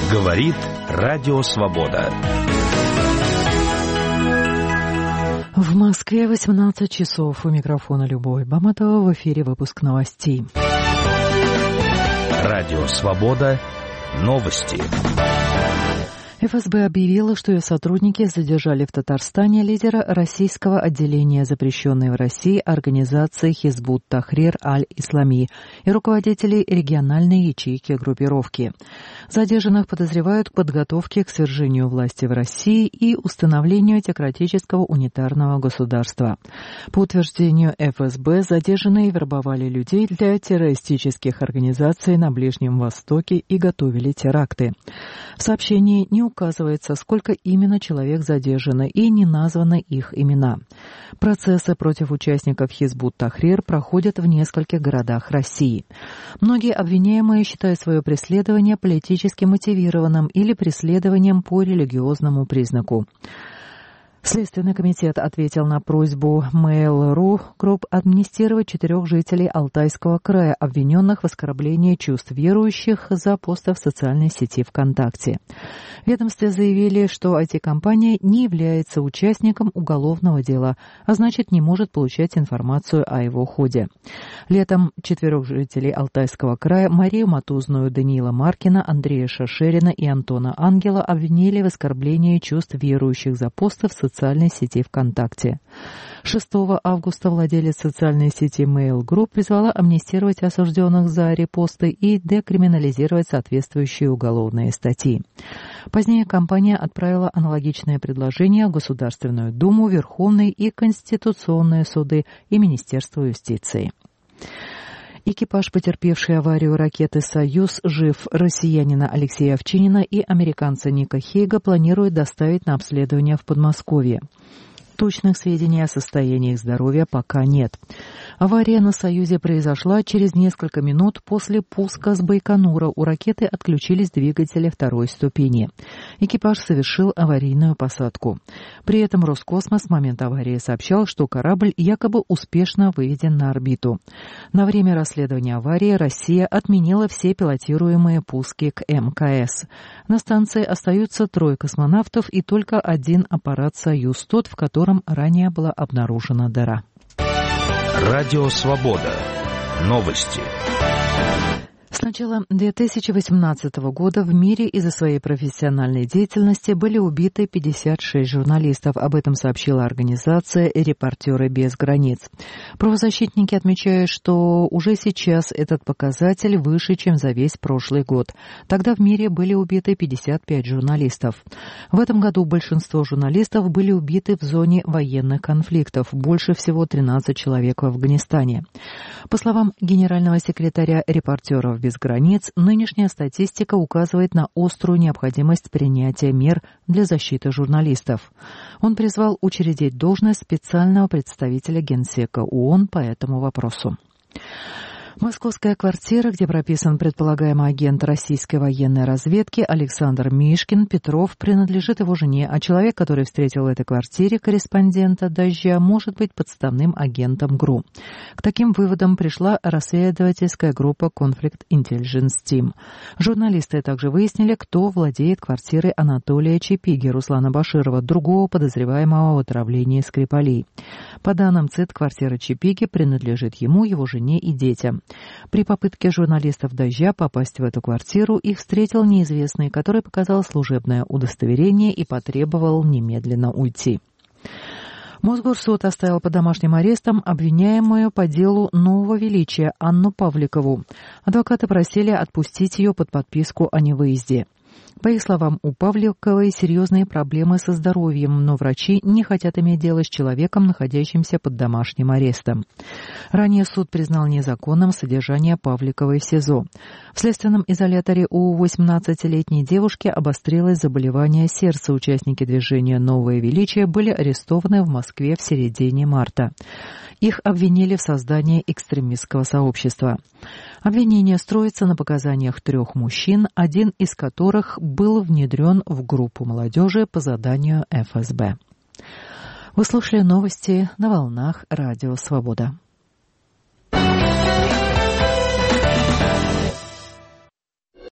Говорит Радио Свобода. В Москве 18 часов. У микрофона Любовь Баматова. В эфире выпуск новостей. Радио Свобода. Новости. ФСБ объявила, что ее сотрудники задержали в Татарстане лидера российского отделения запрещенной в России организации Хизбут Тахрир Аль-Ислами и руководителей региональной ячейки группировки. Задержанных подозревают в подготовке к свержению власти в России и установлению теократического унитарного государства. По утверждению ФСБ, задержанные вербовали людей для террористических организаций на Ближнем Востоке и готовили теракты. В сообщении не указывается, сколько именно человек задержано, и не названы их имена. Процессы против участников Хизбут Тахрир проходят в нескольких городах России. Многие обвиняемые считают свое преследование политически мотивированным или преследованием по религиозному признаку. Следственный комитет ответил на просьбу Mail.ru Group амнистировать 4 жителей Алтайского края, обвиненных в оскорблении чувств верующих за посты в социальной сети ВКонтакте. В ведомстве заявили, что IT-компания не является участником уголовного дела, а значит не может получать информацию о его ходе. Летом 4 жителей Алтайского края Марию Матузную, Даниила Маркина, Андрея Шашерина и Антона Ангела обвинили в оскорблении чувств верующих за посты в социальной сети ВКонтакте. 6 августа владелец социальной сети Mail Group призвала амнистировать осужденных за репосты и декриминализировать соответствующие уголовные статьи. Позднее компания отправила аналогичное предложение в Государственную Думу, Верховный и Конституционные суды и Министерство юстиции. Экипаж, потерпевший аварию ракеты «Союз», жив. Россиянина Алексея Овчинина и американца Ника Хейга планируют доставить на обследование в Подмосковье. Точных сведений о состоянии их здоровья пока нет. Авария на «Союзе» произошла через несколько минут после пуска с Байконура. У ракеты отключились двигатели второй ступени. Экипаж совершил аварийную посадку. При этом Роскосмос в момент аварии сообщал, что корабль якобы успешно выведен на орбиту. На время расследования аварии Россия отменила все пилотируемые пуски к МКС. На станции остаются 3 космонавтов и только 1 аппарат «Союз», тот, в котором ранее была обнаружена дыра. Радио Свобода. Новости. С начала 2018 года в мире из-за своей профессиональной деятельности были убиты 56 журналистов. Об этом сообщила организация «Репортеры без границ». Правозащитники отмечают, что уже сейчас этот показатель выше, чем за весь прошлый год. Тогда в мире были убиты 55 журналистов. В этом году большинство журналистов были убиты в зоне военных конфликтов. Больше всего 13 человек в Афганистане. По словам генерального секретаря «Репортеров без границ», нынешняя статистика указывает на острую необходимость принятия мер для защиты журналистов. Он призвал учредить должность специального представителя Генсека ООН по этому вопросу. Московская квартира, где прописан предполагаемый агент российской военной разведки Александр Мишкин Петров, принадлежит его жене, а человек, который встретил в этой квартире корреспондента «Дождя», может быть подставным агентом ГРУ. К таким выводам пришла расследовательская группа Conflict Intelligence Team. Журналисты также выяснили, кто владеет квартирой Анатолия Чепиги, Руслана Баширова, другого подозреваемого в отравлении Скрипалей. По данным ЦИД, квартира Чепиги принадлежит ему, его жене и детям. При попытке журналистов «Дождя» попасть в эту квартиру их встретил неизвестный, который показал служебное удостоверение и потребовал немедленно уйти. Мосгорсуд оставил под домашним арестом обвиняемую по делу Нового Величия Анну Павликову. Адвокаты просили отпустить ее под подписку о невыезде. По их словам, у Павликовой серьезные проблемы со здоровьем, но врачи не хотят иметь дело с человеком, находящимся под домашним арестом. Ранее суд признал незаконным содержание Павликовой в СИЗО. В следственном изоляторе у 18-летней девушки обострилось заболевание сердца. Участники движения «Новое величие» были арестованы в Москве в середине марта. Их обвинили в создании экстремистского сообщества. Обвинение строится на показаниях 3 мужчин, один из которых был внедрен в группу молодежи по заданию ФСБ. Вы слушали новости на волнах Радио Свобода.